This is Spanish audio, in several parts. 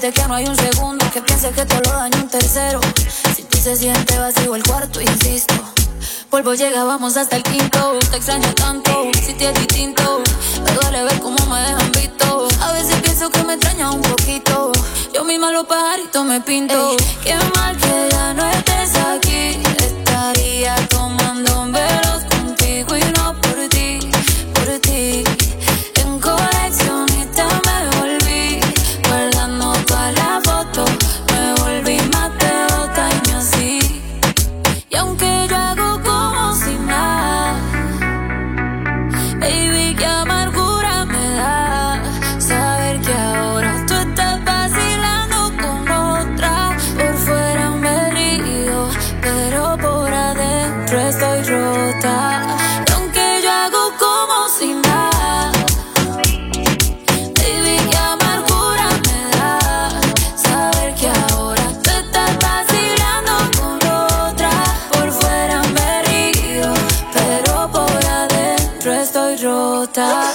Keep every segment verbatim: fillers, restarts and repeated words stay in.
decirte que no hay un segundo que piense que te lo daño un tercero. Si ti se siente vacío el cuarto, insisto. Polvo llega, vamos hasta el quinto. Te extraño tanto, si te es distinto. Me duele ver cómo me dejan visto. A veces pienso que me extraña un poquito. Yo misma los pajaritos me pinto. Ey, qué mal que ya no estés aquí. Estaría tomando un velos contigo y no por ti, por ti. En coleccionista me volví, guardando todas las fotos. Me volví más de dos años así. Y aunque yo hago como si nada, baby, qué amargura me da saber que ahora tú estás vacilando con otra. Por fuera me río, pero por adentro estoy rota. Y aunque yo hago como si nada, baby, qué amargura me da saber que ahora tú estás vacilando con otra. Por fuera me río, pero por adentro estoy rota.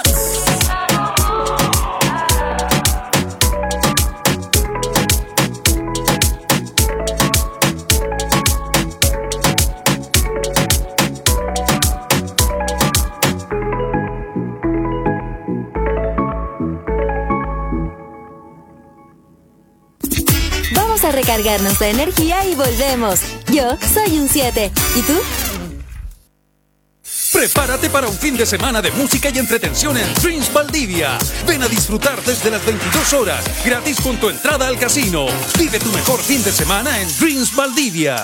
Vamos a recargarnos de energía y volvemos. Yo soy un siete. ¿Y tú? Prepárate para un fin de semana de música y entretención en Dreams Valdivia. Ven a disfrutar desde las veintidós horas, gratis con tu entrada al casino. Vive tu mejor fin de semana en Dreams Valdivia.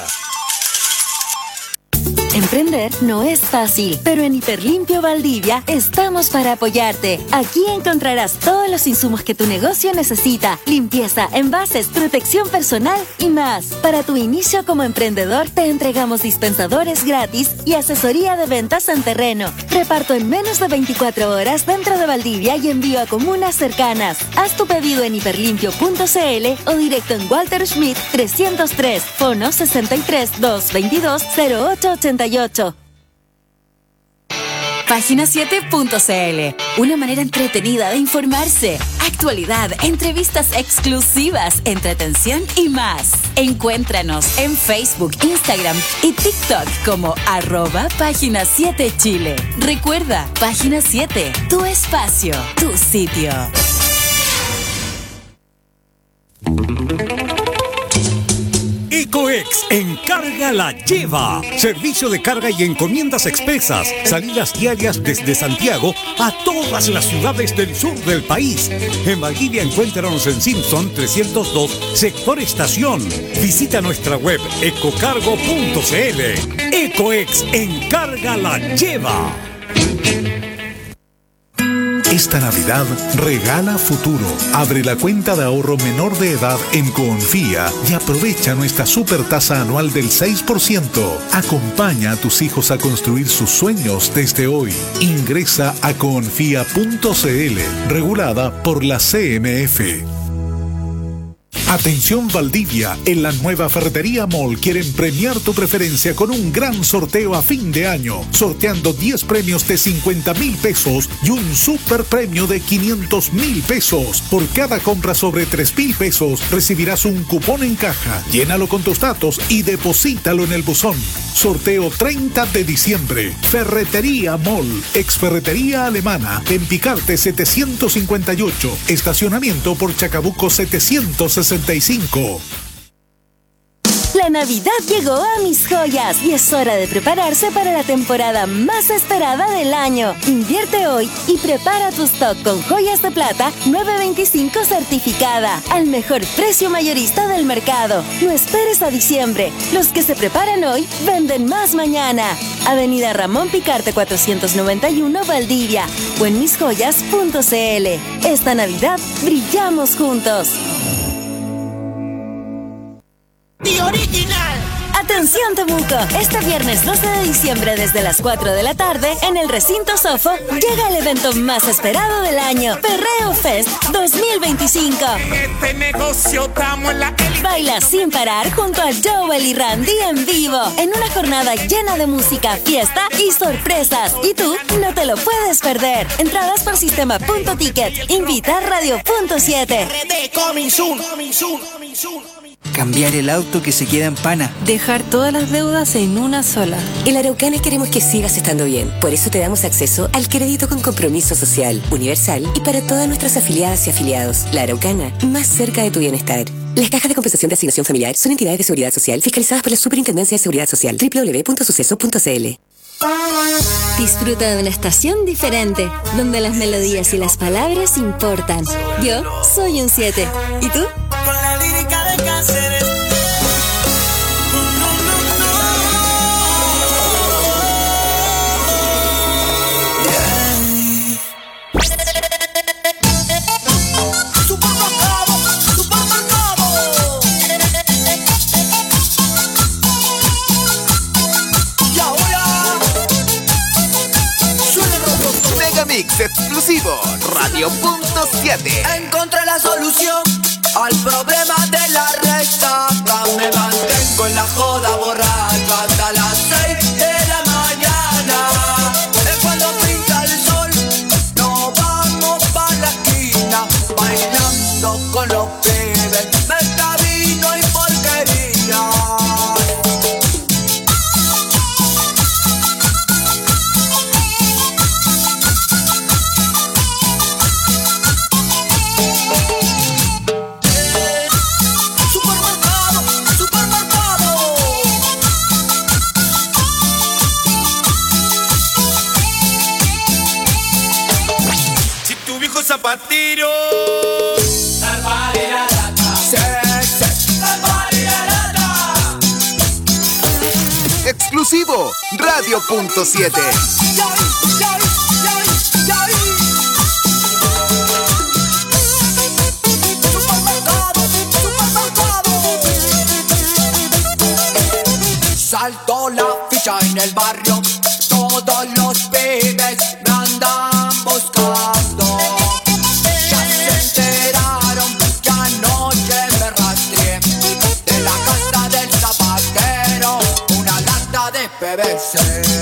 Emprender no es fácil, pero en Hiperlimpio Valdivia estamos para apoyarte. Aquí encontrarás todos los insumos que tu negocio necesita: limpieza, envases, protección personal y más. Para tu inicio como emprendedor, te entregamos dispensadores gratis y asesoría de ventas en terreno. Reparto en menos de veinticuatro horas dentro de Valdivia y envío a comunas cercanas. Haz tu pedido en hiperlimpio punto c l o directo en Walter Schmidt trescientos tres, fono sesenta y tres, doscientos veintidós, cero ocho ochenta y ocho. Página siete punto c l, una manera entretenida de informarse. Actualidad, entrevistas exclusivas, entretención y más. Encuéntranos en Facebook, Instagram y TikTok como arroba Página siete Chile. Recuerda, Página siete, tu espacio, tu sitio. Ecoex Encarga la Lleva. Servicio de carga y encomiendas expresas. Salidas diarias desde Santiago a todas las ciudades del sur del país. En Valdivia encuéntranos en Simpson trescientos dos, sector estación. Visita nuestra web ecocargo punto c l. Ecoex Encarga la Lleva. Esta Navidad regala futuro. Abre la cuenta de ahorro menor de edad en Coonfía y aprovecha nuestra super tasa anual del seis por ciento. Acompaña a tus hijos a construir sus sueños desde hoy. Ingresa a coonfía punto c l, regulada por la C M F. Atención Valdivia, en la nueva Ferretería Mall quieren premiar tu preferencia con un gran sorteo a fin de año, sorteando diez premios de cincuenta mil pesos y un super premio de quinientos mil pesos. Por cada compra sobre tres mil pesos recibirás un cupón en caja. Llénalo con tus datos y deposítalo en el buzón. Sorteo treinta de diciembre. Ferretería Mall, ex Ferretería Alemana, en Picarte setecientos cincuenta y ocho, estacionamiento por Chacabuco setecientos sesenta y cinco. La Navidad llegó a Mis Joyas y es hora de prepararse para la temporada más esperada del año. Invierte hoy y prepara tu stock con joyas de plata nueve veinticinco certificada al mejor precio mayorista del mercado. No esperes a diciembre. Los que se preparan hoy venden más mañana. Avenida Ramón Picarte cuatrocientos noventa y uno, Valdivia, o en mis joyas punto c l. Esta Navidad brillamos juntos. ¡The Original! ¡Atención en Temuco. Este viernes doce de diciembre desde las cuatro de la tarde en el recinto Sofo llega el evento más esperado del año, Perreo Fest dos mil veinticinco. Este negocio estamos en la élite. Baila sin parar junto a Joel y Randy en vivo en una jornada llena de música, fiesta y sorpresas. Y tú no te lo puedes perder. Entradas por sistema punto ticket. Invita Radio punto siete. Cambiar el auto que se queda en pana. Dejar todas las deudas en una sola. En Araucana queremos que sigas estando bien. Por eso te damos acceso al crédito con compromiso social, universal y para todas nuestras afiliadas y afiliados. La Araucana, más cerca de tu bienestar. Las cajas de compensación de asignación familiar son entidades de seguridad social fiscalizadas por la Superintendencia de Seguridad Social. doble u doble u doble u punto suceso punto c l. Disfruta de una estación diferente, donde las melodías y las palabras importan. Yo soy un siete. ¿Y tú? Con la lírica de Cáceres. Mix exclusivo, Radio punto siete. Encontré la solución al problema de la recta. Me mantengo en la joda borracho hasta las seis de la mañana. Es cuando pinta el sol, nos vamos pa' la esquina, bailando con los pibes, mezcla vino y porquería. Zapatero. Exclusivo, Radio punto siete. Saltó la ficha en el barrio, todos los pibes me andan buscando. P V C.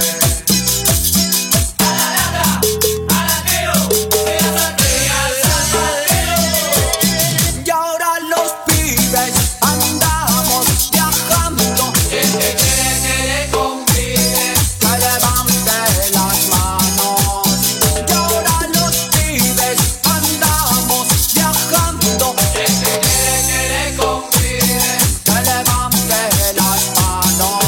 Y ahora los pibes andamos viajando. El que quiere que le convide, que levante las manos. Y ahora los pibes andamos viajando. El que quiere que le convide, que levante las manos.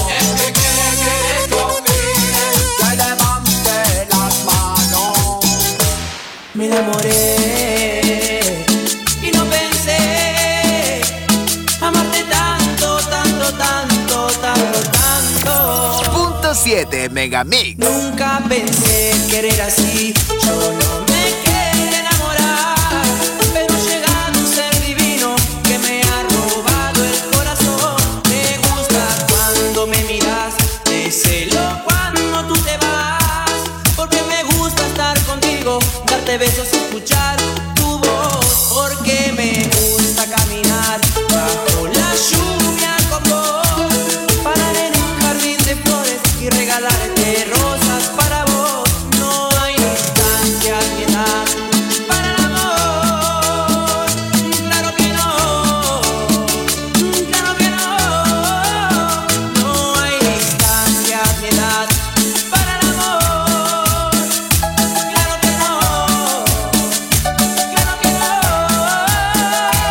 Me enamoré y no pensé amarte tanto, tanto, tanto, tanto, tanto. Punto siete Megamix. Nunca pensé querer así. Yo no me quería enamorar, pero llega un ser divino que me ha robado el corazón. Me gusta cuando me miras, te celo cuando tú te vas, porque me gusta estar contigo, darte besos y escuchar tu voz, porque me gusta caminar bajo la lluvia con vos, parar en un jardín de flores y regalarte rosas para vos. No hay distancia ni edad para el amor, claro que no, claro que no. No hay distancia ni edad para el amor, claro que no, claro que no.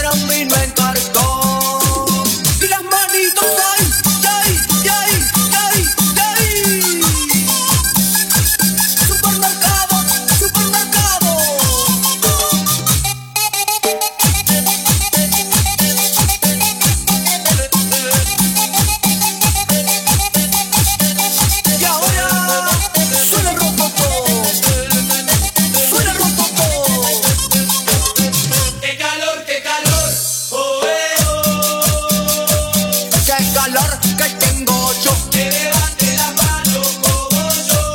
quiera un vino en cartón. Y las manitos ahí, ahí, ahí, ahí, ahí. Supermercado, supermercado. Y ahora suena el rococó, suena el rococó. ¡Qué calor, qué calor! ¡Oh, eh, oh! ¡Qué calor que tengo yo! ¡Que levante la mano como yo!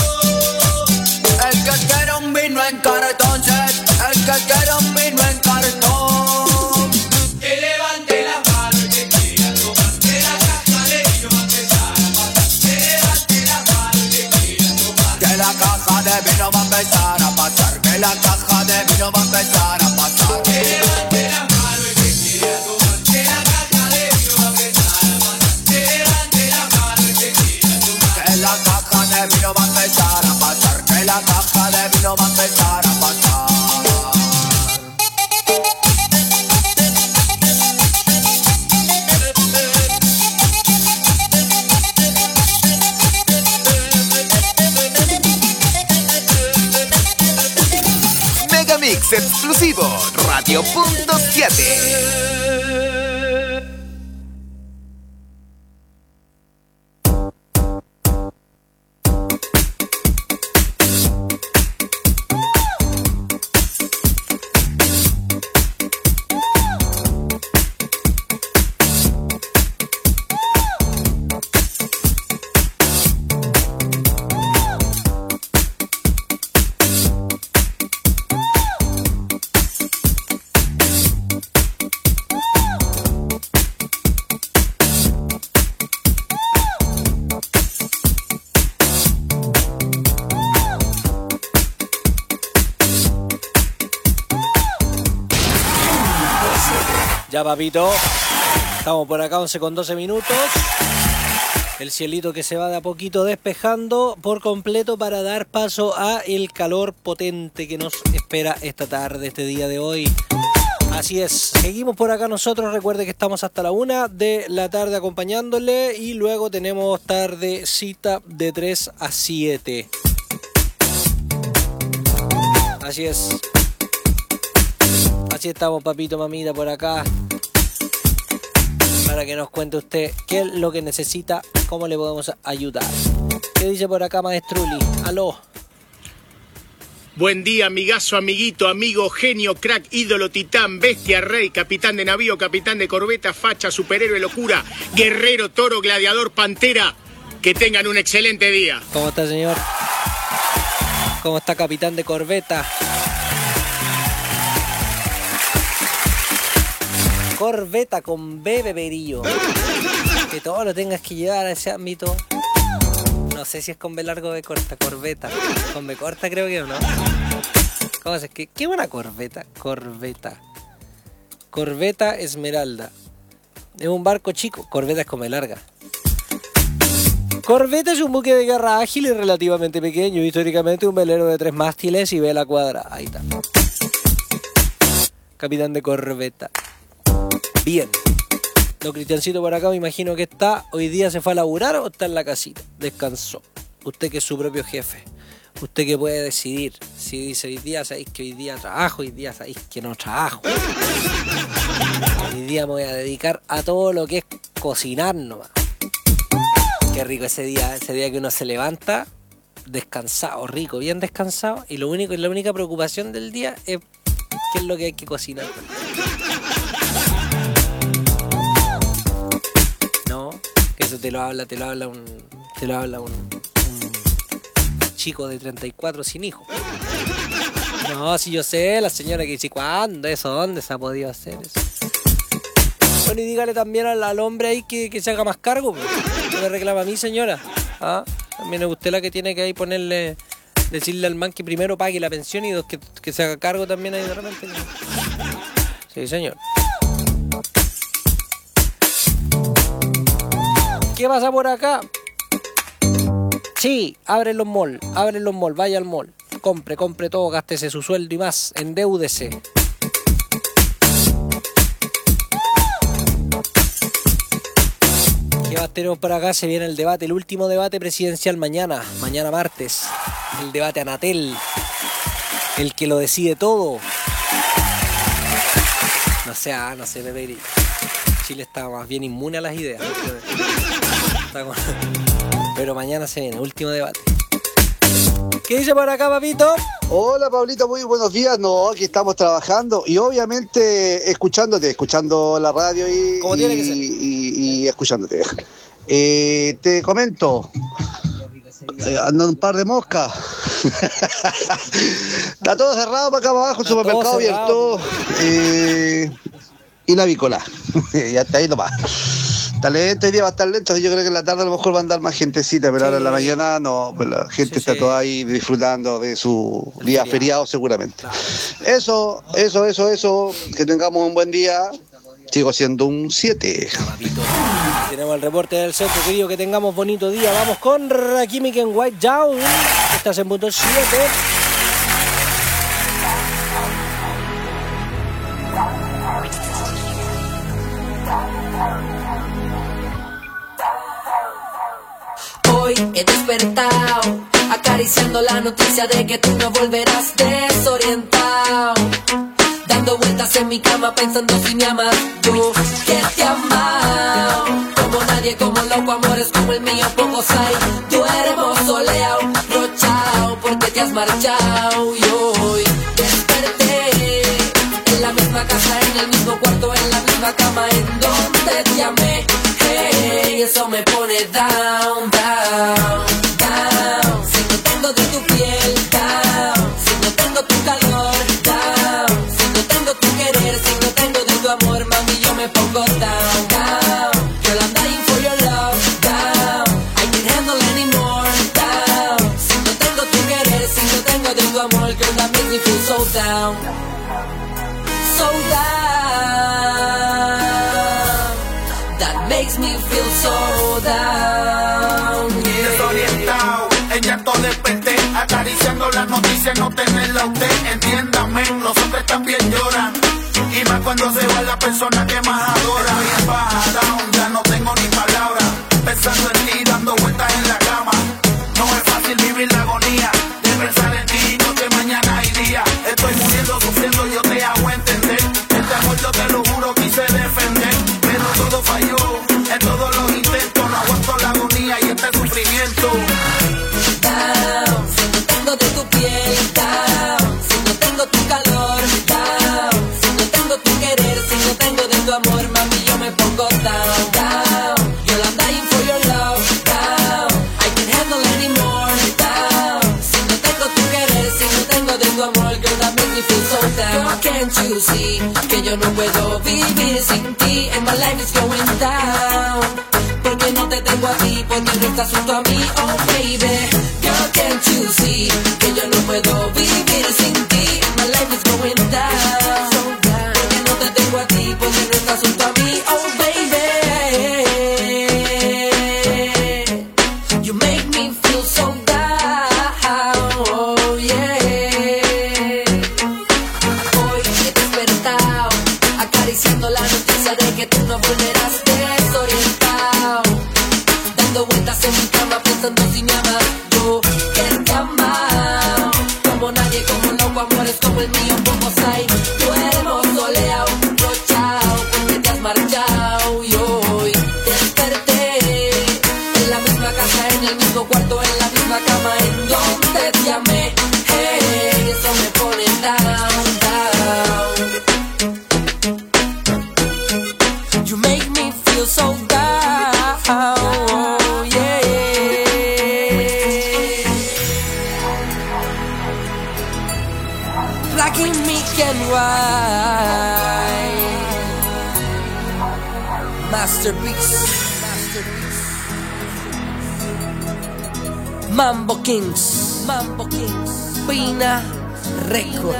El que quiera un vino en cartón, yes. El que quiera un vino en cartón. ¡Que levante la mano y que quiera tomar! ¡Que la caja de vino va a empezar a pasar! ¡Que levante la mano y que quiera tomar! Que la caja de vino va a empezar a pasar. Que la caja de vino va a empezar a pasar. ¡Que levante la mano y que quiera tomar! ¡Que la caja de vino va a empezar a pasar! ¡Que levante la mano y que quiera tomar! Que la caja de vino va a empezar a pasar. Que la caja de vino va a empezar a pasar. Megamix exclusivo, Radio punto siete. Ya, papito, estamos por acá, once con doce minutos. El cielito que se va de a poquito despejando por completo para dar paso a el calor potente que nos espera esta tarde, este día de hoy. Así es, seguimos por acá nosotros. Recuerde que estamos hasta la una de la tarde acompañándole y luego tenemos tardecita de tres a siete. Así es. Así estamos, papito, mamita, por acá. Para que nos cuente usted qué es lo que necesita, cómo le podemos ayudar. ¿Qué dice por acá, maestruli? Aló. Buen día, amigazo, amiguito, amigo, genio, crack, ídolo, titán, bestia, rey, capitán de navío, capitán de corbeta, facha, superhéroe, locura, guerrero, toro, gladiador, pantera. Que tengan un excelente día. ¿Cómo está, señor? ¿Cómo está, capitán de corbeta? Corbeta con B, beberillo. Que todo lo tengas que llevar a ese ámbito. No sé si es con B largo o B corta. Corbeta. Con B corta creo que no. ¿Cómo es? ¿Qué, qué buena corbeta? Corbeta. Corbeta Esmeralda. Es un barco chico. Corbeta es con B larga. Corbeta es un buque de guerra ágil y relativamente pequeño. Históricamente un velero de tres mástiles y vela cuadra. Ahí está. Capitán de corbeta. Bien. Don Cristiancito por acá me imagino que está. Hoy día se fue a laburar o está en la casita. Descansó. Usted que es su propio jefe. Usted que puede decidir. Si dice hoy día sabéis que hoy día trabajo, hoy día sabéis que no trabajo. Hoy día me voy a dedicar a todo lo que es cocinar nomás. Qué rico ese día, ese día que uno se levanta descansado, rico, bien descansado. Y lo único, la única preocupación del día es qué es lo que hay que cocinar. No, que eso te lo habla, te lo habla un, te lo habla un, un chico de treinta y cuatro sin hijo. No, si yo sé, la señora que dice, ¿cuándo? ¿Eso? ¿Dónde se ha podido hacer eso? Bueno, y dígale también al, al hombre ahí que, que se haga más cargo. Que me reclama a mí, señora. ¿Ah? También es usted la que tiene que ahí ponerle, decirle al man que primero pague la pensión y dos que, que se haga cargo también ahí de repente. Sí, señor. ¿Qué pasa por acá? Sí, abre los malls, abre los malls, vaya al mall. Compre, compre todo, gástese su sueldo y más, endeúdese. más tenemos para acá? Se viene el debate, el último debate presidencial mañana, mañana martes. El debate Anatel, el que lo decide todo. No sé, ah, no sé, Pepe Grillo. Chile está más bien inmune a las ideas. Está con... Pero mañana se viene, último debate. ¿Qué dice por acá, papito? Hola, Pablito, muy buenos días. No, aquí estamos trabajando y obviamente escuchándote, escuchando la radio y, Como tiene que ser. y, y, y escuchándote. Eh, te comento, eh, andan un par de moscas. Está todo cerrado para acá abajo, el Está supermercado todo cerrado. abierto. Eh, y la avícola. Y hasta ahí nomás. Está lento, hoy día va a estar lento, yo creo que en la tarde a lo mejor va a andar más gentecita, pero Sí. ahora en la mañana no, pues la gente Sí, está sí. toda ahí disfrutando de su El día feriado. feriado seguramente. Claro. Eso, eso, eso, eso, que tengamos un buen día, sigo siendo un siete. Papito. Tenemos el reporte del centro, querido, que tengamos bonito día. Vamos con Rakimi en White Down. Estás en punto siete. Hoy he despertado acariciando la noticia de que tú no volverás desorientado, dando vueltas en mi cama pensando si me amas. Yo que te he amado como nadie, como loco, amores como el mío pocos hay. Tú eres soleado, rochao, porque te has marchado. Y hoy desperté en la misma casa, en el mismo cuarto, en la misma cama en donde te amé. Hey, eso me pone down, down, down. Si no tengo de tu piel, down. Si no tengo tu calor, down. Si no tengo tu querer, si no tengo de tu amor, mami, yo me pongo down, down. Girl, I'm dying for your love, down. I can't handle anymore, down. Si no tengo tu querer, si no tengo de tu amor, girl, that makes me feel so down, so down. That makes me feel so down, yeah. Desorientado, en llanto desperté, acariciando las noticias, no tenerla a usted. Entiéndame, los hombres también lloran, y más cuando se va la persona que más adora. Estoy en baja down, ya no tengo ni palabras, pensando en ti, dando vueltas en la cama. No es fácil vivir la agonía de pensar en ti, no que mañana hay día. Estoy muriendo, sufriendo, yo te hago entender. Este amor yo te lo juro, quise defender, pero todo falló, en todos los intentos. No aguanto la agonía y este sufrimiento. Down, si no tengo de tu piel, down. Si no tengo tu calor, down. Si no tengo tu querer, si no tengo de tu amor, mami, yo me pongo down, down. Girl, I'm dying for your love, down. I can't handle anymore, down. Si no tengo tu querer, si no tengo de tu amor, girl, that makes me feel so down. Can't you see que yo no puedo vivir sin ti? And my life is going down. Porque no te tengo a ti, porque no estás junto a mí, oh baby. Girl, can't you see que yo no puedo vivir sin ti? My life is going down. Porque no te tengo a ti, porque no estás junto a mí, oh baby. You make me feel so down, oh yeah. Hoy he despertado acariciando la noticia de que tú no volverás desorientado, dando vueltas en mi cama pensando si me amas. Yo que te he amado como nadie, como loco, amores como el mío pocos hay. Tú eres soleado, rochao, porque te has marchado. Y hoy desperté en la misma casa, en el mismo cuarto, en la misma cama en donde te amé. Hey, eso me pone down, down. You make me feel so down, oh, yeah. Black and meek and white, masterpiece, Mambo Kings, Mambo Kings, Pina Record.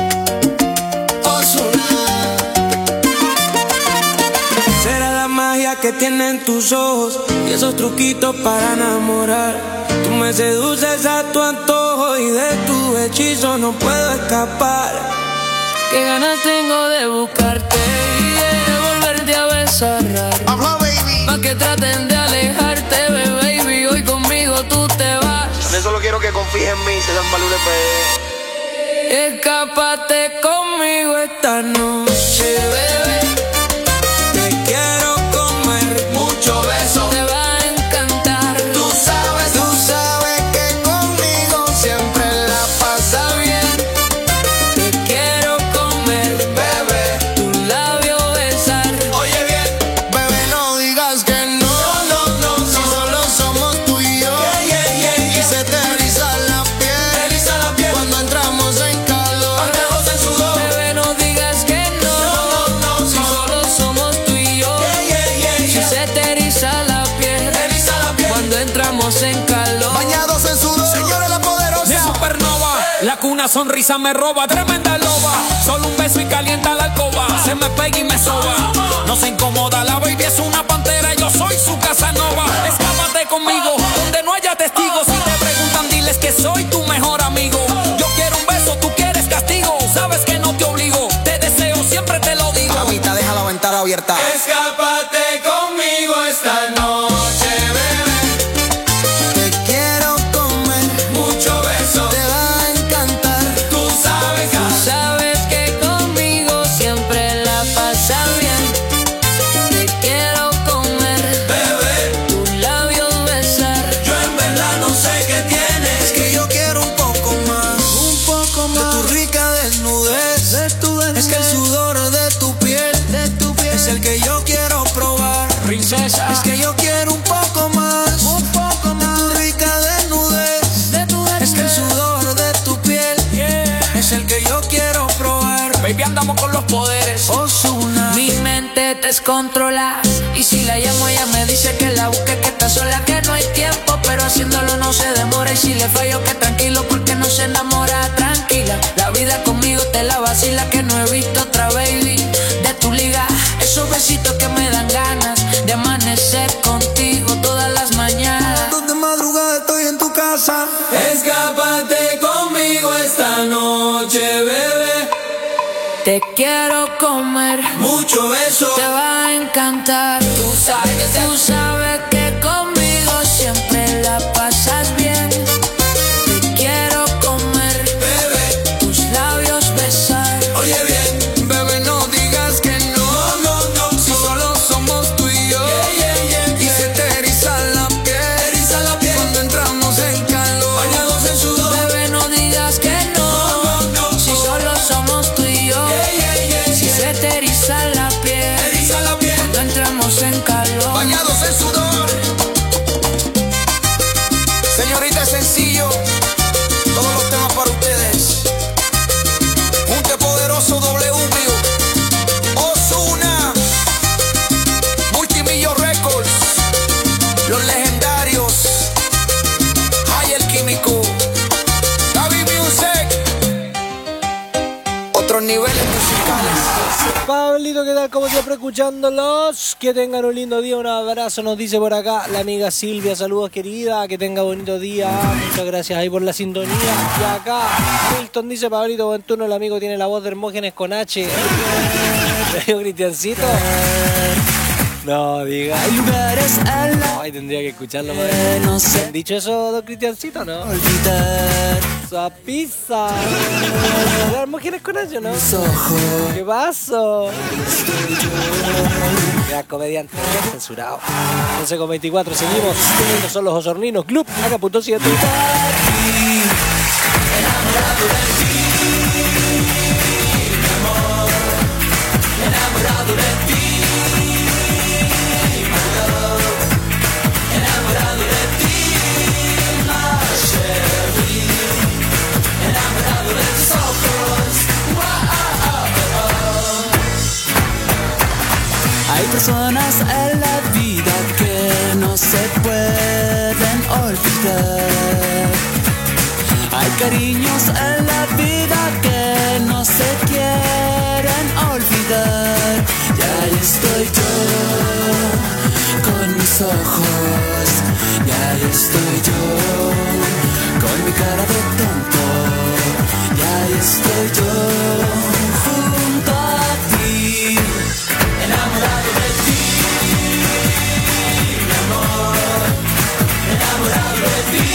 Será la magia que tienen tus ojos y esos truquitos para enamorar. Tú me seduces a tu antojo y de tu hechizo no puedo escapar. Qué ganas tengo de buscarte y de volverte a besar. Pa' que traten de alejarte, baby. Hoy conmigo tú te vas. Yo solo quiero que confíes en mí, se dan valores P. Escápate conmigo esta noche, bebé. Te quiero comer, mucho beso. Te va a encantar. Tú sabes, tú sabes que conmigo siempre la pasa bien. Te quiero comer, bebé, tu labio besar. Oye bien, bebé, no digas que no. No, no, no, si solo somos tú y yo. Yeah, yeah, yeah, yeah. Y se te eriza la piel, eriza la piel cuando entramos en calor. Andamos en sudor. Bebé, no digas que no. No, no, no, si solo somos tú y yo. Yeah, yeah, yeah, si yeah. se te eriza la piel, Eriza la piel cuando entramos en calor. bañados en sudor. Señores, la poderosa De supernova, la cuna sonrisa me roba, tremenda loba. Solo un beso y calienta la alcoba. Se me pega y me soba. No se incomoda, la baby es una pantera. Yo soy su Casanova. Escápate conmigo, donde no haya testigos. Si te preguntan, diles que soy tu mejor amigo. Yo quiero un beso, tú quieres castigo. Sabes que no te obligo, te deseo, siempre te lo digo. Mamita, deja la ventana abierta. Escápate conmigo esta noche, bebé. Te quiero comer, Mucho beso, te va a encantar. tú sabes. Tú sabes que conmigo siempre la pasas bien. Te quiero comer, Bebé, tus labios besar. yo en verdad no sé qué tienes. Es que yo quiero un poco más, un poco más de tu rica desnudez, de tu desnudez. Es que el sudor de tu piel, de tu piel es el que yo quiero probar. Princesa, Es que yo quiero un poco más, un poco más de tu rica desnudez, De tu es que el sudor de tu piel es el que yo quiero probar. baby, andamos con los poderes. Ozuna, Mi mente te descontrola. Y si la llamo ella me dice que la busque, que está sola, que no hay tiempo, pero haciéndolo no se demora. Y si le fallo que tranquilo porque no se enamora. Tranquila, la vida conmigo te la vacila, que no he visto otra baby de tu liga. Esos besitos que me dan ganas de amanecer contigo todas las mañanas. de madrugada estoy en tu casa. Escápate conmigo esta noche, bebé. Te quiero comer, Mucho beso, te va a encantar. tú sabes. Tú sabes que conmigo siempre la pasas bien. Te quiero comer, Bebé, tus labios besar. oye bien, Bebé, no digas que no, no, no, si solo somos tú y yo. yeah, yeah, Y yeah. se te eriza la piel, Eriza la piel. cuando entramos en calor. Bañados en sudor, Bebé, no digas que no, no, no, si solo somos tú y yo. yeah, yeah, yeah, Si yeah. se te eriza la piel, Eriza la piel, cuando entramos en calor. Bañados en sudor. Señorita, es sencillo. Todos los temas para ustedes. Junte poderoso W. Ozuna. Multimillo Records. Los legendarios. Hay el químico. Gaby Music. Otros niveles musicales. Pablito, ¿qué tal? Como siempre, escuchándolos. Que tengan un lindo día, un abrazo. Nos dice por acá la amiga Silvia. Saludos, querida. Que tenga bonito día. Muchas gracias ahí por la sintonía. Y acá Milton dice: Pablito, buen turno. El amigo tiene la voz de Hermógenes con H. ¿Medio Cristiancito? No, diga. Hay lugares al lado. Ay, tendría que escucharlo más. No sé. ¿Han dicho eso, don Cristiancito, no? Olvidar. Esa pizza. Hermógenes con H, ¿no? ¿Qué pasó? Ya, comediante, censurado. once con veinticuatro, seguimos. Estos son los Osorninos Club, acá punto siete. enamorado de ti, enamorado de ti, my Sherry, enamorado de tus ojos. Hay personas en la vida que no se pueden olvidar. Hay cariños en la vida que no se quieren olvidar. Y ahí estoy yo, mis ojos, y ahí estoy yo, con mi cara de tonto, y ahí estoy yo, junto a ti, enamorado de ti, mi amor, enamorado de ti,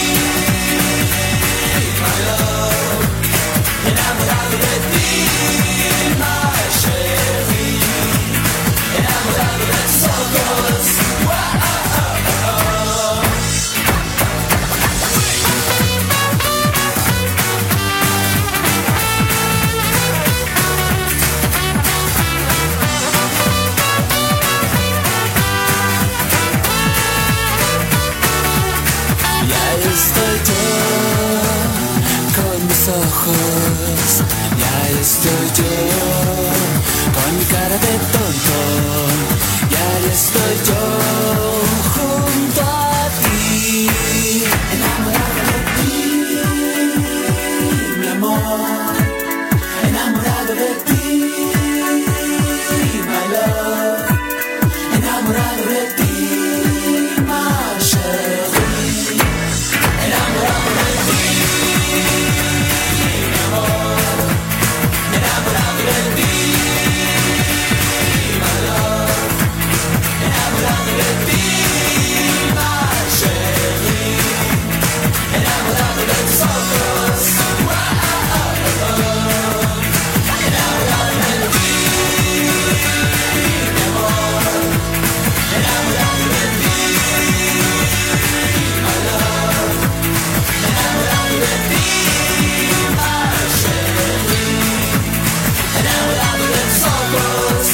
my love, enamorado de ti, my Sherry, enamorado de tus ojos. Estoy yo con mis ojos, y ahí estoy yo con mi cara de tonto, y ahí estoy yo junto a ti, enamorado de ti, mi amor, enamorado de ti, my love, enamorado de ti, my Sherry. Enamorado de ti, mi amor, enamorado de ti, my love, enamorado de ti, my Sherry, enamorado de tus ojos, enamorado de ti, mi amor, enamorado de ti, my love. Enamorado de ti, my Sherry, enamorado de tus ojos,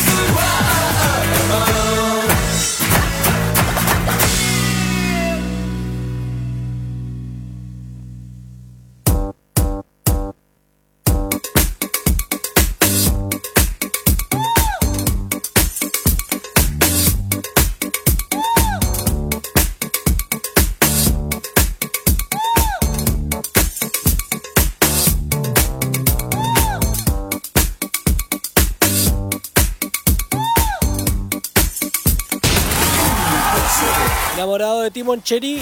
Enamorado de Timon Cherry.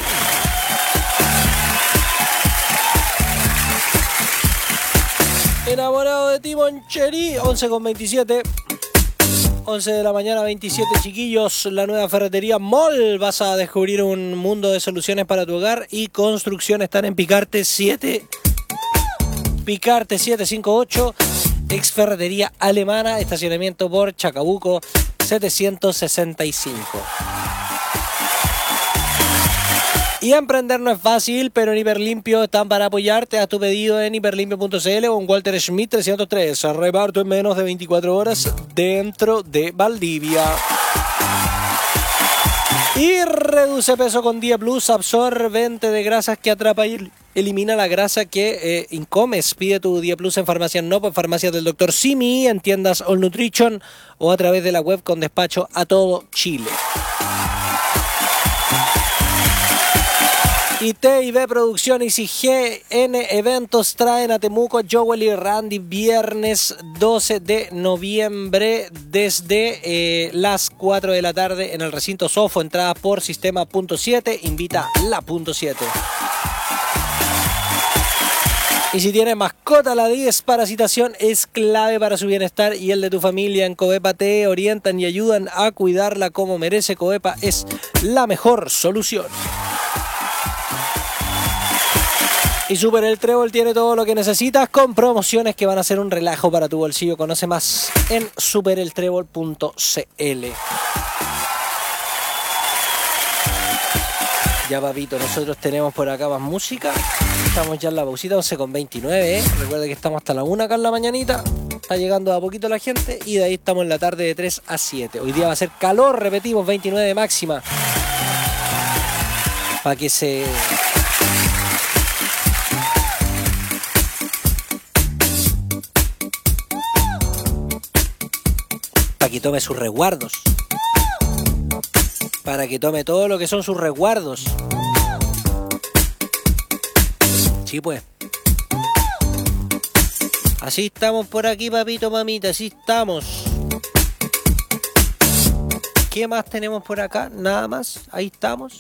Enamorado de Timon Cherry. once con veintisiete. once de la mañana, veintisiete, chiquillos. La nueva ferretería Mall. Vas a descubrir un mundo de soluciones para tu hogar y construcción. Están en Picarte siete. Picarte siete cinco ocho. Ex ferretería alemana. Estacionamiento por Chacabuco setecientos sesenta y cinco. Y emprender no es fácil, pero en Hiperlimpio están para apoyarte. Haz tu pedido en hiperlimpio punto c l o en Walter Schmidt trescientos tres. Reparto en menos de veinticuatro horas dentro de Valdivia. Y reduce peso con Día Plus, absorbente de grasas que atrapa y elimina la grasa que eh, incomes. Pide tu Día Plus en farmacias Nopo, en farmacias del doctor Simi, en tiendas All Nutrition o a través de la web con despacho a todo Chile. Y T y B Producciones y G N Eventos traen a Temuco Joel y Randy viernes doce de noviembre desde eh, las cuatro de la tarde en el recinto Sofo. Entrada por sistema punto siete. Invita la punto siete. Y si tienes mascota, la desparasitación es clave para su bienestar y el de tu familia. En Covepa te orientan y ayudan a cuidarla como merece. Covepa es la mejor solución. Y Super El Trébol tiene todo lo que necesitas con promociones que van a ser un relajo para tu bolsillo. Conoce más en super el trébol punto c l. Ya, papito, nosotros tenemos por acá más música. Estamos ya en la pausita, once con veintinueve, ¿eh? Recuerda que estamos hasta la una acá en la mañanita. Está llegando a poquito la gente y de ahí estamos en la tarde de tres a siete. Hoy día va a ser calor, repetimos, veintinueve de máxima. Para que se... Para que tome sus resguardos. Para que tome todo lo que son sus resguardos. Sí, pues. Así estamos por aquí, papito, mamita. Así estamos. ¿Qué más tenemos por acá? Nada más. Ahí estamos.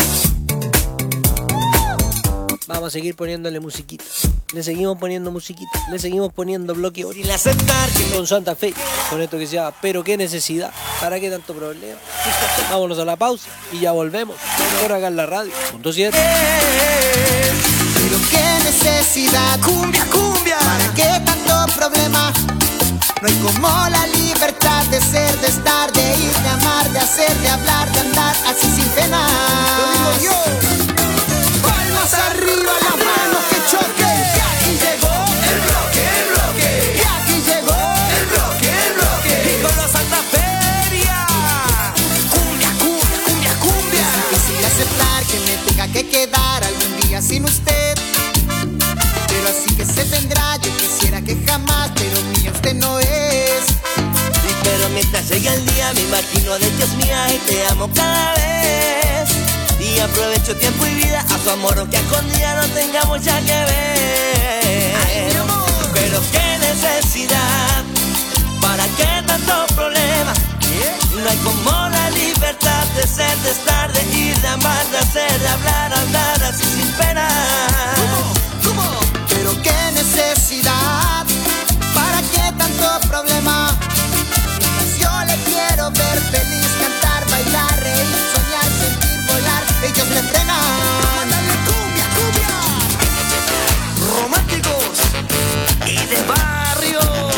Vamos a seguir poniéndole musiquita. Le seguimos poniendo musiquita. Le seguimos poniendo bloque con Santa Fe. Con esto que se llama Pero qué necesidad. ¿Para qué tanto problema? Vámonos a la pausa y ya volvemos. Por acá en la radio. Punto siete. Pero qué necesidad. Cumbia, cumbia. ¿Para qué tanto problema? No hay como la libertad de ser, de estar, de ir, de amar, de hacer, de hablar, de andar así sin pena. Lo digo yo. Palmas arriba, las manos que choquen. Y aquí llegó el bloque, el bloque. Y aquí llegó el bloque, el bloque. Y con la Santa Feria. Cumbia, cumbia, cumbia, cumbia. Es difícil aceptar que me tenga que quedar algún día sin usted. Pero así que se vendrá, yo quisiera que jamás, pero mío usted no es. Pero mientras llegue el día me imagino de que es mía y te amo cada vez. Y aprovecho tiempo y vida a tu amor, aunque a escondida no tengamos ya que ver. Ay, mi amor. Pero qué necesidad, ¿para qué tanto problema? No hay como la libertad de ser, de estar, de ir, de amar, de hacer, de hablar, andar así sin pena. ¿Cómo? ¿Cómo? Pero qué necesidad, ¿para qué tanto problema? Mientras yo le quiero ver feliz, cantar, bailar, reír, soñar, sentir, volar, ellos me frenan. ¡Mándale cumbia, cumbia! Románticos y de barrio.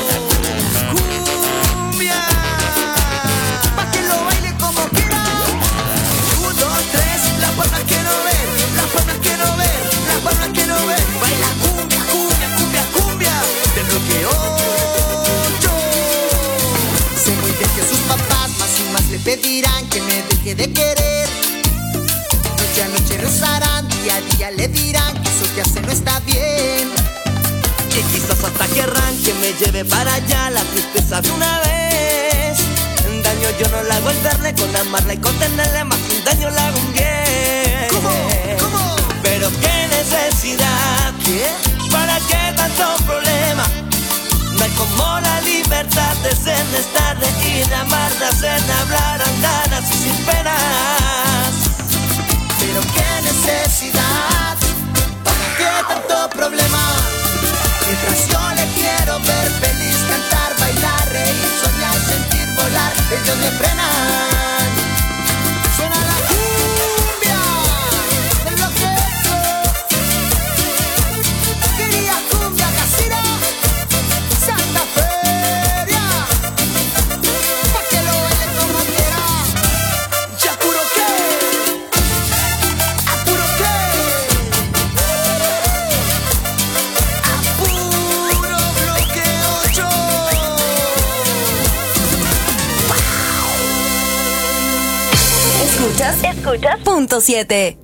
Cumbia, pa' que lo baile como quiera. Un, dos, tres, las palmas quiero ver, las palmas quiero ver, las palmas quiero ver. Baila cumbia, cumbia, cumbia, cumbia, del bloque ocho. Sé muy bien que sus papás más y más le pedirán que me deje de querer. Noche a noche rezarán, día a día le dirán que eso que hace no está bien. Y quizás hasta querrán que me lleve para allá la tristeza de una vez. Un daño yo no le hago al verle, con amarla y contenerle, más que un daño le hago un bien. ¿Cómo? ¿Cómo? Pero qué necesidad, ¿qué? ¿Para qué tanto problema? No hay como la libertad de ser, de estar, de ir, de amar, de hacer, de hablar, andar así sin penas. Pero qué necesidad, ¿para qué tanto problema? Mientras yo le quiero ver feliz, cantar, bailar, reír, soñar, sentir, volar, ellos me frenan. Suena la cumbia del bloque ocho. Quería cumbia casera, Santa Feria, pa' que lo baile como quiera. Ya puro que, a puro que, a puro bloque ocho. Escuchas, escuchas, punto siete.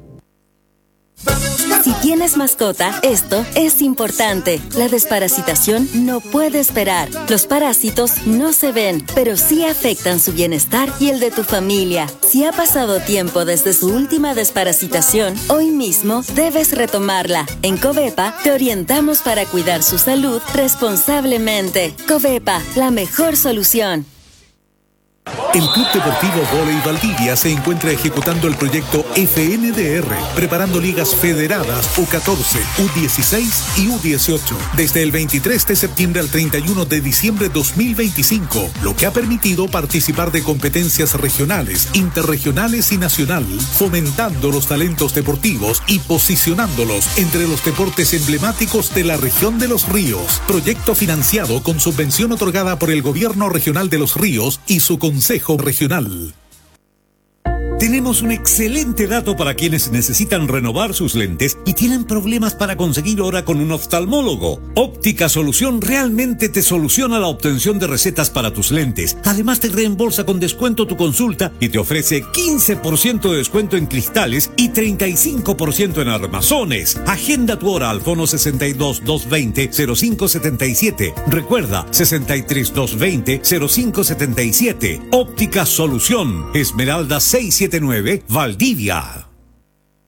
Si tienes mascota, esto es importante. La desparasitación no puede esperar. Los parásitos no se ven, pero sí afectan su bienestar y el de tu familia. Si ha pasado tiempo desde su última desparasitación, hoy mismo debes retomarla. En Covepa te orientamos para cuidar su salud responsablemente. Covepa, la mejor solución. El Club Deportivo Voley Valdivia se encuentra ejecutando el proyecto F N D R, preparando ligas federadas U catorce, U dieciséis y U dieciocho, desde el veintitrés de septiembre al treinta y uno de diciembre de dos mil veinticinco, lo que ha permitido participar de competencias regionales, interregionales y nacional, fomentando los talentos deportivos y posicionándolos entre los deportes emblemáticos de la región de Los Ríos. Proyecto financiado con subvención otorgada por el Gobierno Regional de Los Ríos y su Consejo Regional. Tenemos un excelente dato para quienes necesitan renovar sus lentes y tienen problemas para conseguir hora con un oftalmólogo. Óptica Solución realmente te soluciona la obtención de recetas para tus lentes. Además te reembolsa con descuento tu consulta y te ofrece quince por ciento de descuento en cristales y treinta y cinco por ciento en armazones. Agenda tu hora al fono sesenta y dos, doscientos veinte, cero cinco setenta y siete. Recuerda, sesenta y tres, doscientos veinte, cero cinco setenta y siete. Óptica Solución, Esmeralda seiscientos setenta y nueve, Valdivia. El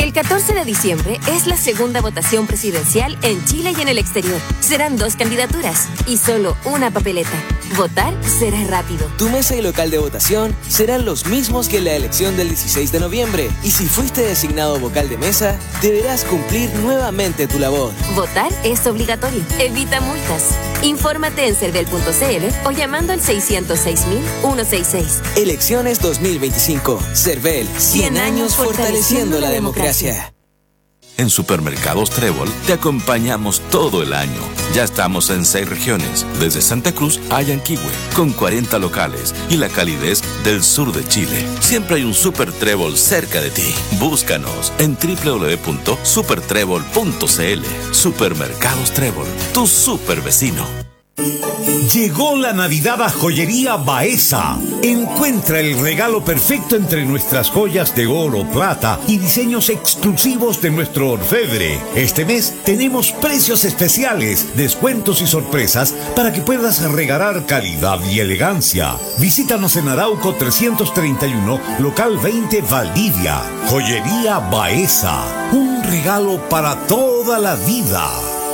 El catorce de diciembre es la segunda votación presidencial en Chile y en el exterior. Serán dos candidaturas y solo una papeleta. Votar será rápido. Tu mesa y local de votación serán los mismos que en la elección del dieciséis de noviembre. Y si fuiste designado vocal de mesa, deberás cumplir nuevamente tu labor. Votar es obligatorio. Evita multas. Infórmate en cervel punto c l o llamando al seiscientos seis mil ciento sesenta y seis. Elecciones dos mil veinticinco. Cervel, cien años fortaleciendo la democracia. En Supermercados Trébol te acompañamos todo el año. Ya estamos en seis regiones, desde Santa Cruz a Yanquihue, con cuarenta locales y la calidez del sur de Chile. Siempre hay un Super Trébol cerca de ti. Búscanos en doble u doble u doble u punto super trébol punto c l. Supermercados Trébol, tu super vecino. Llegó la Navidad a Joyería Baeza. Encuentra el regalo perfecto entre nuestras joyas de oro, plata y diseños exclusivos de nuestro orfebre. Este mes tenemos precios especiales, descuentos y sorpresas para que puedas regalar calidad y elegancia. Visítanos en Arauco trescientos treinta y uno, local veinte, Valdivia. Joyería Baeza. Un regalo para toda la vida.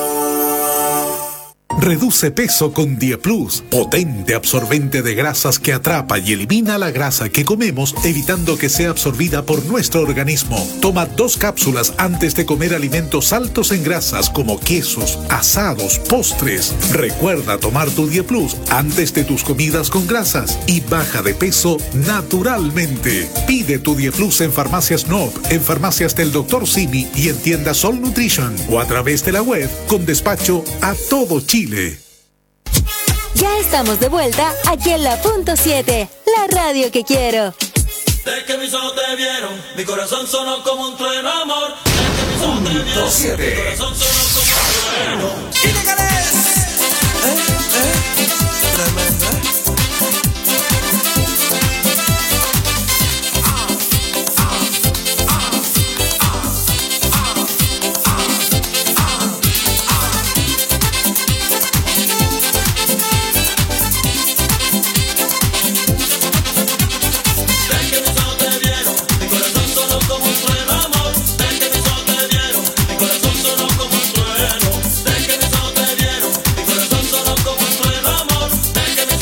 Reduce peso con Dieplus, potente absorbente de grasas que atrapa y elimina la grasa que comemos, evitando que sea absorbida por nuestro organismo. Toma dos cápsulas antes de comer alimentos altos en grasas como quesos, asados, postres. Recuerda tomar tu Dieplus antes de tus comidas con grasas y baja de peso naturalmente. Pide tu Dieplus en Farmacias N O P, en Farmacias del doctor Simi y en tiendas Sol Nutrition o a través de la web con despacho a todo Chile. Ya estamos de vuelta aquí en la punto siete, la radio que quiero. De que mis ojos te vieron, mi corazón sonó como un trueno, amor. De que mis ojos te vieron, mi corazón sonó como un trueno. ¡Ilegales! ¿Eh? ¿Eh? Tremenda. Que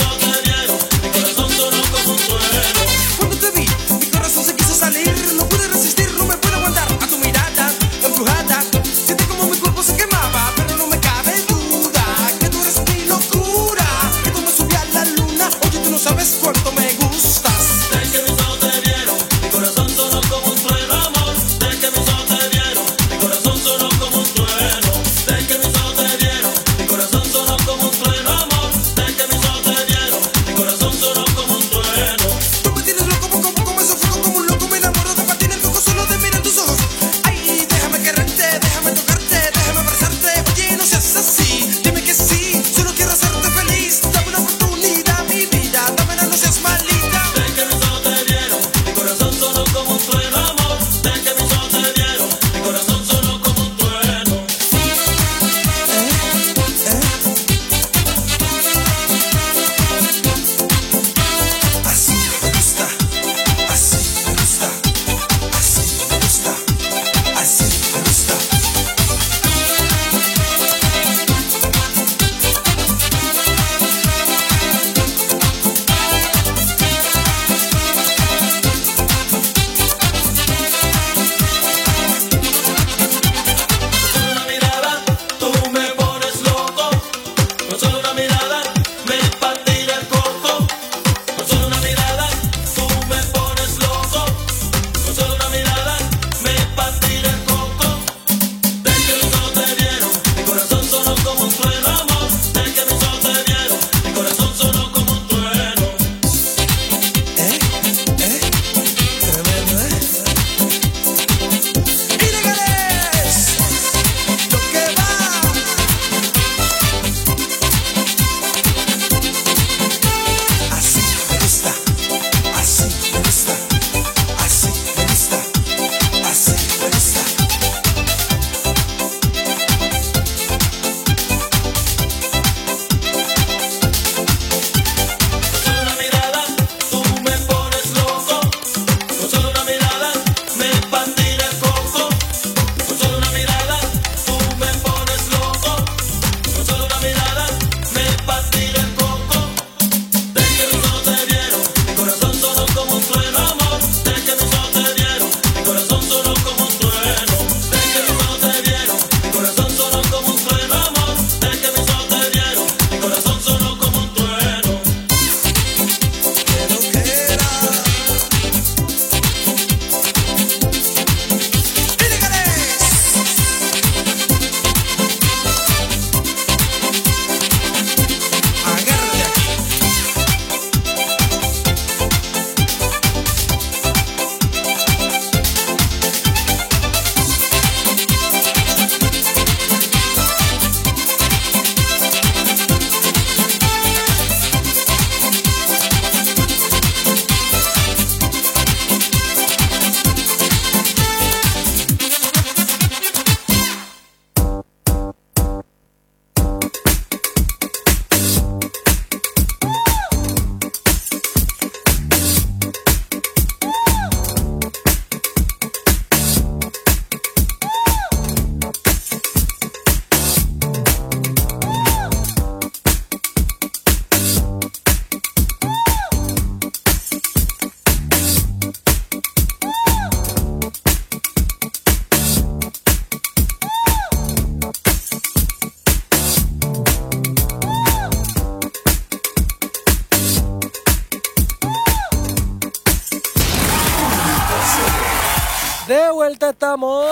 De vuelta estamos.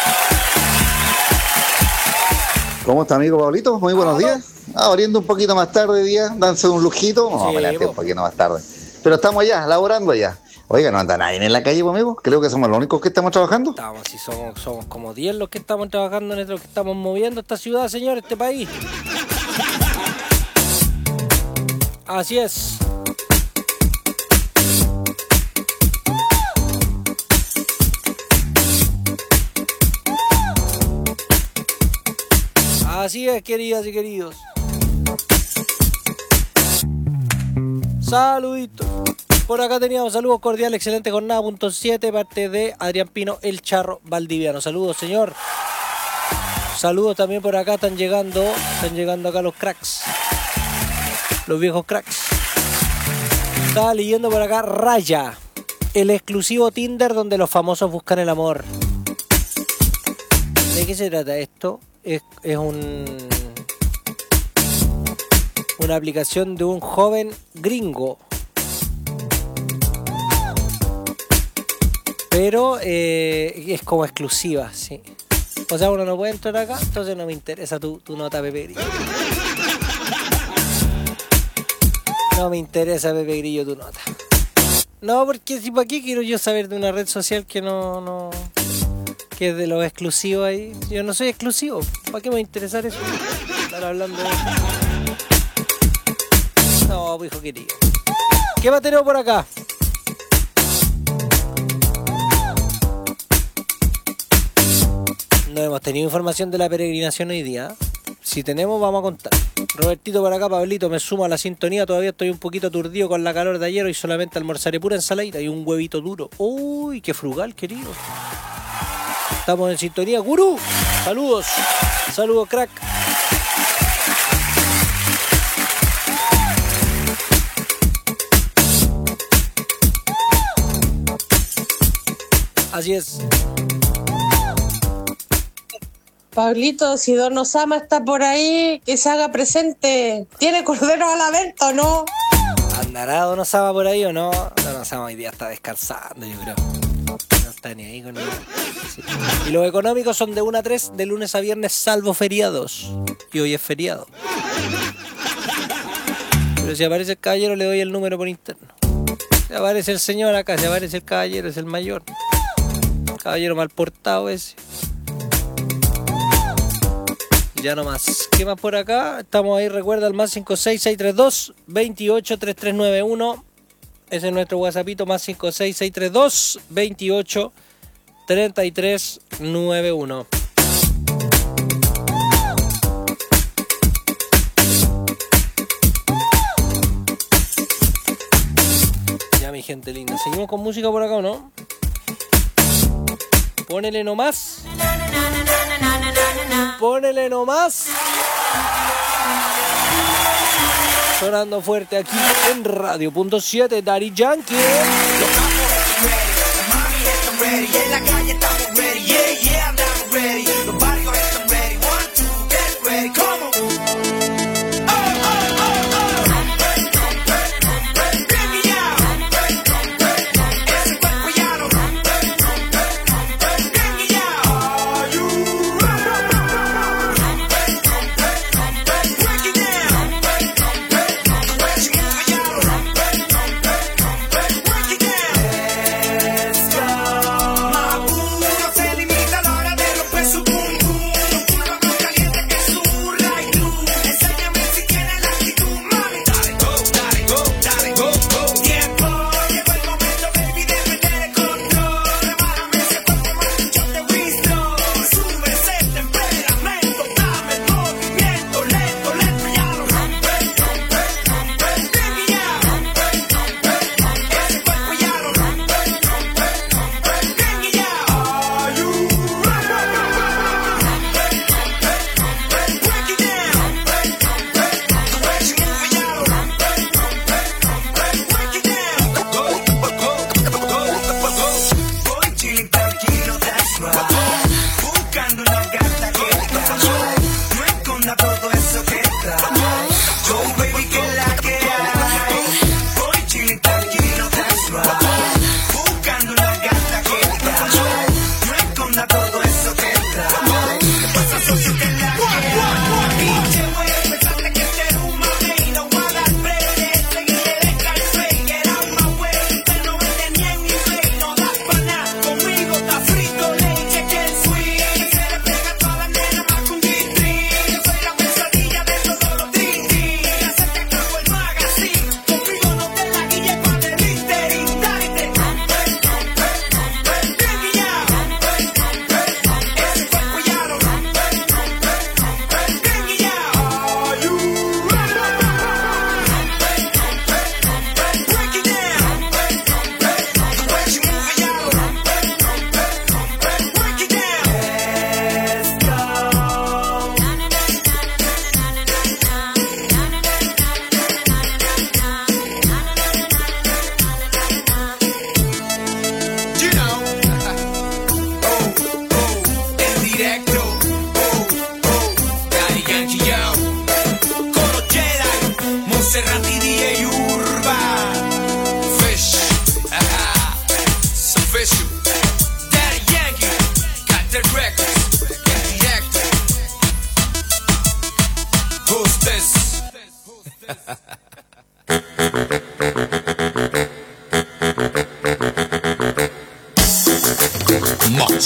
¿Cómo está, amigo Pablito? Muy buenos días. Ah, abriendo un poquito más tarde día, danse un lujito. Vamos Sí, a pelear po. un poquito más tarde. Pero estamos allá, laborando allá. Oiga, ¿no anda nadie en la calle, pues, amigo? Creo que somos los únicos que estamos trabajando. Estamos, si somos, somos como diez los que estamos trabajando en esto, que estamos moviendo esta ciudad, señor, este país. Así es. Así es, queridas y queridos. Saluditos. Por acá teníamos saludos cordiales, excelente jornada, punto siete, parte de Adrián Pino, el Charro Valdiviano. Saludos, señor. Saludos también por acá, están llegando, están llegando acá los cracks. Los viejos cracks. Estaba leyendo por acá Raya, el exclusivo Tinder donde los famosos buscan el amor. ¿De qué se trata esto? Es, es un una aplicación de un joven gringo, pero eh, es como exclusiva, sí. O sea, uno no puede entrar acá, entonces no me interesa tu, tu nota, Pepe Grillo. No me interesa, Pepe Grillo, tu nota. No, porque si para qué quiero yo saber de una red social que no, no, que es de lo exclusivo ahí. Yo no soy exclusivo. ¿Para qué me va a interesar eso? Estar hablando de... No, pues hijo querido. ¿Qué más tenemos por acá? No hemos tenido información de la peregrinación hoy día. Si tenemos, vamos a contar. Robertito por acá, Pablito, me sumo a la sintonía. Todavía estoy un poquito aturdido con la calor de ayer. Hoy solamente almorzaré pura ensaladita y un huevito duro. Uy, qué frugal, querido. Estamos en sintonía, gurú. Saludos. Saludos, crack. Así es. Pablito, si Don Osama está por ahí, que se haga presente. ¿Tiene corderos a la venta o no? ¿Andará Don Osama por ahí o no? Don Osama hoy día está descansando, yo creo. No está ni ahí con él. Sí. Y los económicos son de una a tres, de lunes a viernes, salvo feriados. Y hoy es feriado. Pero si aparece el caballero, le doy el número por interno. Si aparece el señor acá, si aparece el caballero, es el mayor. El caballero mal portado ese. Ya no más. ¿Qué más por acá? Estamos ahí, recuerda, el más cinco seis seis tres dos, dos ocho, tres tres nueve uno. Ese es nuestro WhatsAppito, más cinco seis seis tres dos, dos ocho, tres tres nueve uno. Ya, mi gente linda. ¿Seguimos con música por acá o no? Ponele nomás. Ponele nomás. Sonando fuerte aquí en Radio Punto siete, Daddy Yankee. En la calle estamos ready, yeah, yeah, I'm ready. Los barrios están ready, one, two, get ready, come on. Let's go, my boo.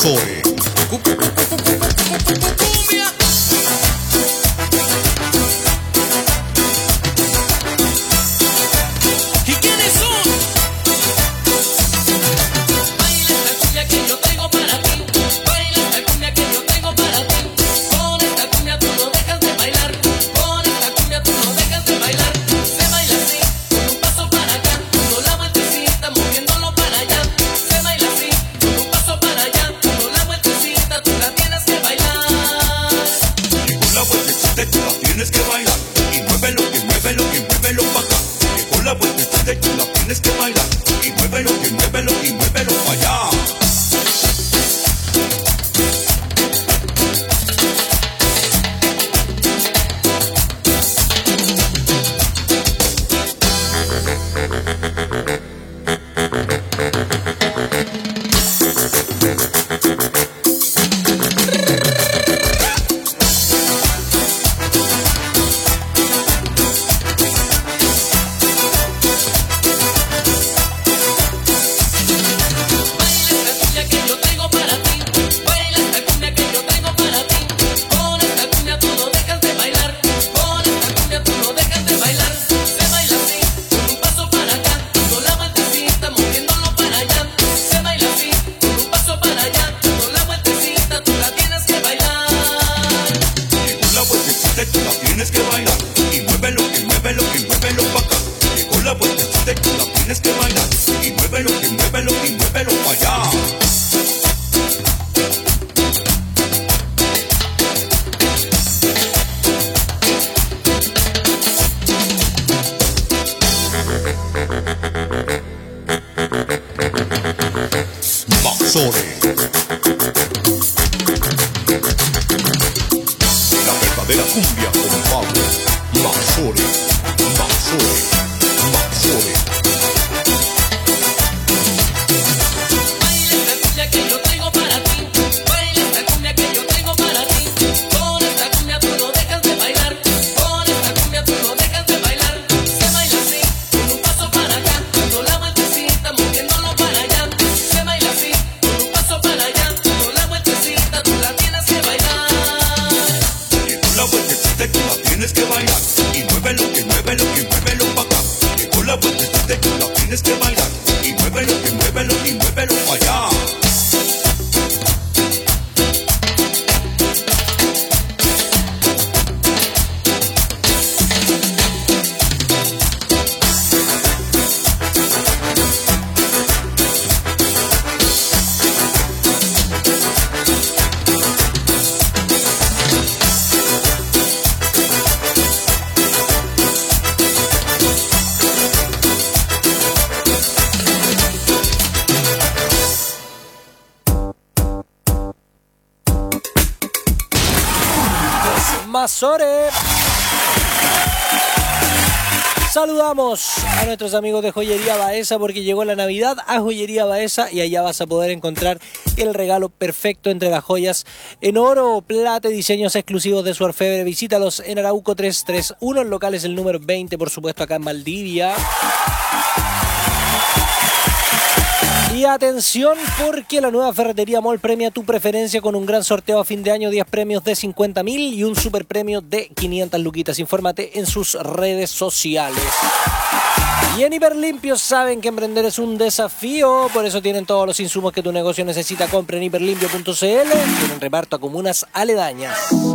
Maxore. ¿Y quiénes son? Baila esta cumbia que yo tengo para ti. Baila esta cumbia que yo tengo para ti. Con esta cumbia tú no dejas de bailar. Con esta cumbia tú no dejas de bailar. Se baila así, con un paso para acá, dando la vueltecita, moviéndolo para allá. Se baila así, con un paso para allá, dando la vueltecita, tú la tienes que bailar. Llegó la vueltecita y tú la tienes que bailar. Y muévelo, y muévelo, y muévelo pa' acá. Llegó la vueltecita y tú la tienes que bailar. Y muévelo, y muévelo, y muévelo pa' allá. Baila esta cumbia que yo tengo para ti. Baila esta cumbia que yo tengo para ti. Con esta cumbia tú no dejas de bailar. Con esta cumbia tú no dejas de bailar. Se baila así, con un paso para acá, dando la vueltecita, moviéndolo para allá. Se baila así, con un paso para allá, dando la vueltecita, tú la tienes que bailar. Llegó la vueltecita y tú la tienes que bailar. Y muévelo, y muévelo, y muévelo pa' acá. Llegó la vueltecita y tú la tienes que bailar. Y muévelo, y muévelo, y muévelo pa' allá. Maxore. La verdadera cumbia con Pablo Maxore. Maxore. Maxore. Baila esta cumbia que yo tengo para ti. Baila esta cumbia que yo tengo para ti. Con esta cumbia tú no dejas de bailar. Con esta cumbia tú no dejas de bailar. Se baila así, con un paso para acá, dando la vueltecita, moviéndolo para allá. Se baila así, con un paso para allá, dando la vueltecita, tú la tienes que bailar. Llegó la vueltecita y tú la tienes que bailar. Y muévelo, y muévelo, y muévelo pa' acá. Llegó la vueltecita y tú la tienes que bailar. Y muévelo, y muévelo, y muévelo pa' allá. Maxore. Saludamos a nuestros amigos de Joyería Baeza porque llegó la Navidad a Joyería Baeza y allá vas a poder encontrar el regalo perfecto entre las joyas en oro, plata y diseños exclusivos de su orfebre. Visítalos en Arauco trescientos treinta y uno, el local es el número veinte, por supuesto acá en Valdivia. Y atención porque la nueva Ferretería Mall premia tu preferencia con un gran sorteo a fin de año, diez premios de cincuenta mil y un super premio de quinientas luquitas. Infórmate en sus redes sociales. Y en Hiperlimpio saben que emprender es un desafío, por eso tienen todos los insumos que tu negocio necesita. Compra en hiperlimpio punto c l, tienen reparto a comunas aledañas.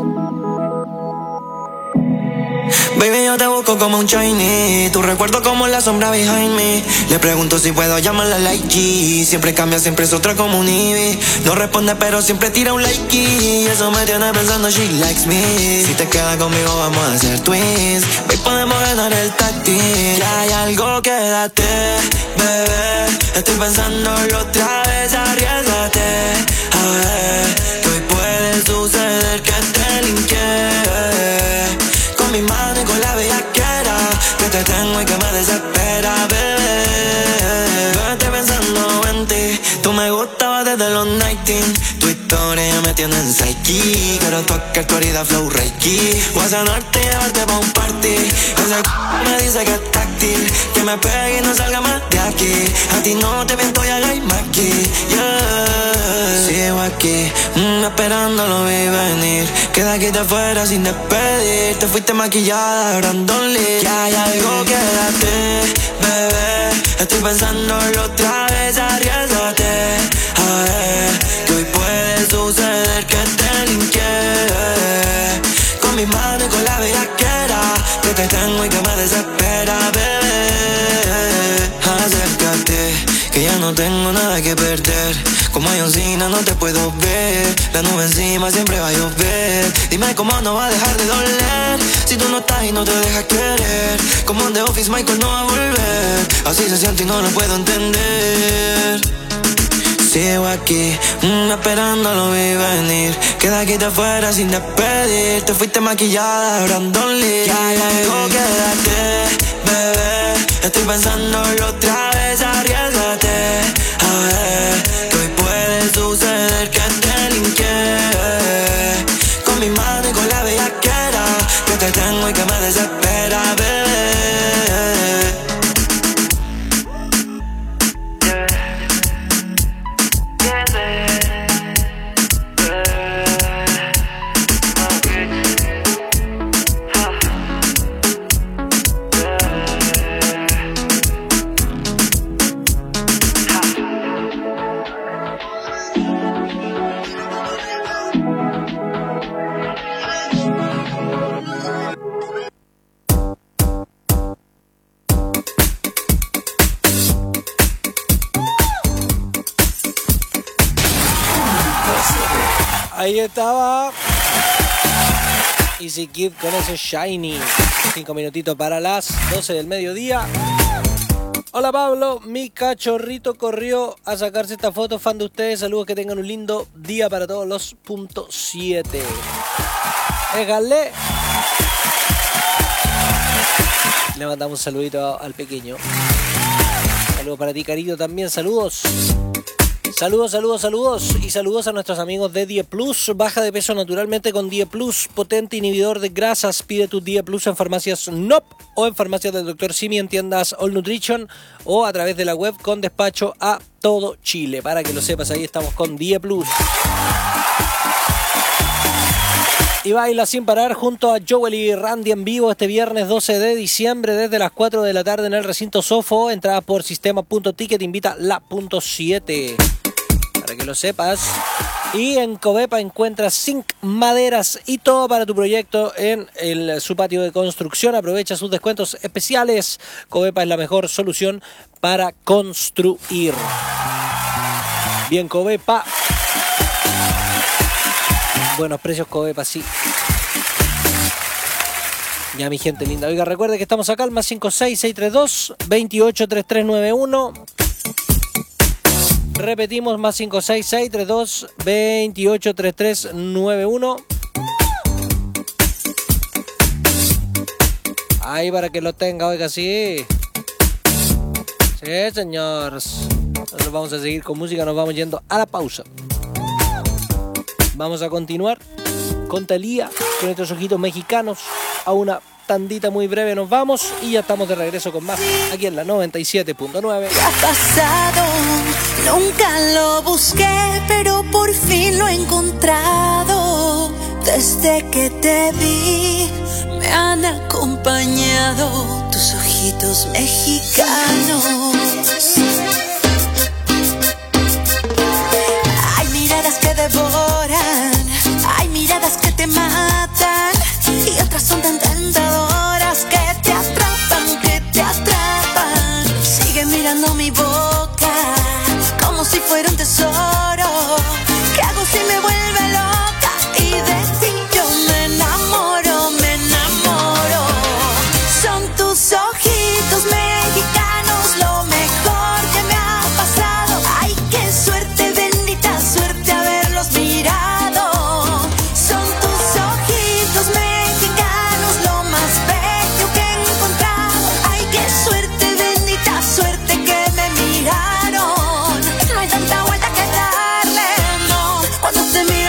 Baby, yo te busco como un Chinese. Tu recuerdo como la sombra behind me. Le pregunto si puedo llamarla like G. Siempre cambia, siempre es otra como un Ivy. No responde pero siempre tira un like y eso me tiene pensando she likes me. Si te quedas conmigo vamos a hacer twins. Baby, podemos ganar el táctil. Ya hay algo, quédate, bebé. Estoy pensándolo otra vez, arriésgate. A ver, que hoy puede suceder que te linké. Con mi mano y con la bellaquera que te tengo y que me desespera, bebé. Yo estoy pensando en ti. Tú me gustabas desde los nineteen. Tu historia me tiene en psyche. Quiero tocar corrida flow reiki. Voy a sanarte y llevarte pa' un party. Ese c*** me dice que es táctil. Que me pegue y no salga más de aquí. A ti no te miento y haga aquí, yeah. Sigo aquí esperando lo vi venir. Que de aquí te fuera sin despedir. Te fuiste maquillada, Brandon Lee. Que hay algo, quédate, bebé. Estoy pensándolo otra vez, arriésgate. A ver, que hoy puede suceder que te linké. Con mis manos y con la bellaquera que te tengo y que me desespera, bebé. Acércate, que ya no tengo nada que perder. Como Johncina no te puedo ver. La nube encima siempre va a llover. Dime cómo no va a dejar de doler si tú no estás y no te dejas querer. Como en The Office Michael no va a volver. Así se siente y no lo puedo entender. Sigo aquí, mm, esperando lo vi venir. Que de aquí te fuera sin despedir. Te fuiste maquillada, Brandon Lee. Que hay algo, quédate, bebé. Estoy pensándolo otra vez, arriésgate. A ver, que hoy puede suceder que te linké. Con mi mano y con la bellaquera que te tengo y que me desespera, bebé. Ahí estaba Easy Kid con ese Shiny. Cinco minutitos para las doce del mediodía. Hola Pablo, mi cachorrito corrió a sacarse esta foto, fan de ustedes. Saludos, que tengan un lindo día para todos los punto siete. Déjale. Le mandamos un saludito al pequeño. Saludos para ti, Carito, también. Saludos. Saludos, saludos, saludos. Y saludos a nuestros amigos de Die Plus. Baja de peso naturalmente con Die Plus. Potente inhibidor de grasas. Pide tu Die Plus en farmacias N O P o en farmacias del doctor Simi, en tiendas All Nutrition o a través de la web con despacho a todo Chile. Para que lo sepas, ahí estamos con Die Plus. Y baila sin parar junto a Joel y Randy en vivo este viernes doce de diciembre desde las cuatro de la tarde en el recinto Sofo. Entrada por sistema punto ticket, invita la punto siete. Para que lo sepas. Y en Covepa encuentras zinc, maderas y todo para tu proyecto en el, su patio de construcción. Aprovecha sus descuentos especiales. Covepa es la mejor solución para construir. Bien, Covepa. Buenos precios, Covepa, sí. Ya, mi gente linda. Oiga, recuerde que estamos acá al más cinco seis seis tres dos, dos ocho tres tres nueve uno. Repetimos, más cinco seis seis tres dos, dos ocho tres tres nueve uno. Ahí para que lo tenga, oiga, sí. Sí, señores. Nosotros vamos a seguir con música, nos vamos yendo a la pausa. Vamos a continuar con Thalía, con nuestros ojitos mexicanos. A una tandita muy breve nos vamos y ya estamos de regreso con más aquí en la noventa y siete punto nueve. ¿Qué ha pasado? Nunca lo busqué, pero por fin lo he encontrado. Desde que te vi, me han acompañado tus ojitos mexicanos. Hay miradas que devoran, hay miradas que te matan, y otras son tan tentadoras que te atrapan, que te atrapan. Sigue mirando mi boca como si fuera un tesoro. ¿Qué hago si me vuelve loca? Y de ti yo me enamoro, me enamoro. Son tus ojitos mexicanos lo mejor que me ha pasado. Ay, qué suerte, bendita suerte haberlos mirado. Son tus ojitos mexicanos lo más bello que he encontrado. Ay, qué suerte, bendita suerte que me miraron. No hay tanta vuelta que darle, no. Cuando te miro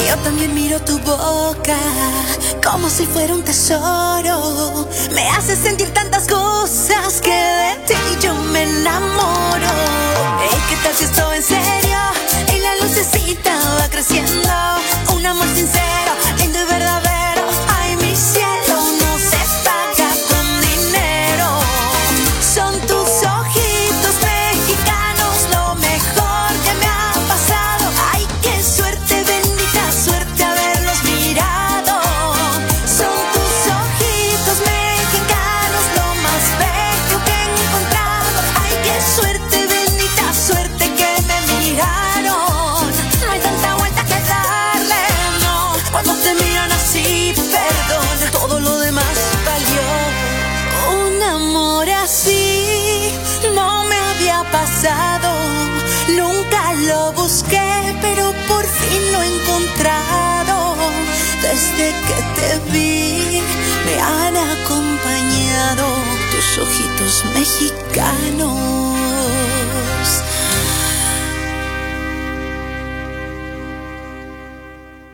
Yo también miro tu boca como si fuera un tesoro. Me hace sentir tantas cosas que de ti yo me enamoro. Hey, ¿qué tal si esto en serio? Y la lucecita va creciendo. Un amor sincero, lindo y verdadero. Ay, mi cielo no se paga con dinero. Son tus ojitos mexicanos lo mejor que me ha pasado. Ay, qué suerte, bendita suerte haberlos mirado. Son tus ojitos mexicanos lo más bello que he encontrado. Ay, qué suerte, bendita suerte que me miraron. No hay tanta vuelta que darle, no. Cuando te miran así, perdón, todo lo demás valió. Un amor así no me había pasado. Nunca lo busqué, pero por fin lo he encontrado. Desde que te vi, me han acompañado tus ojitos mexicanos.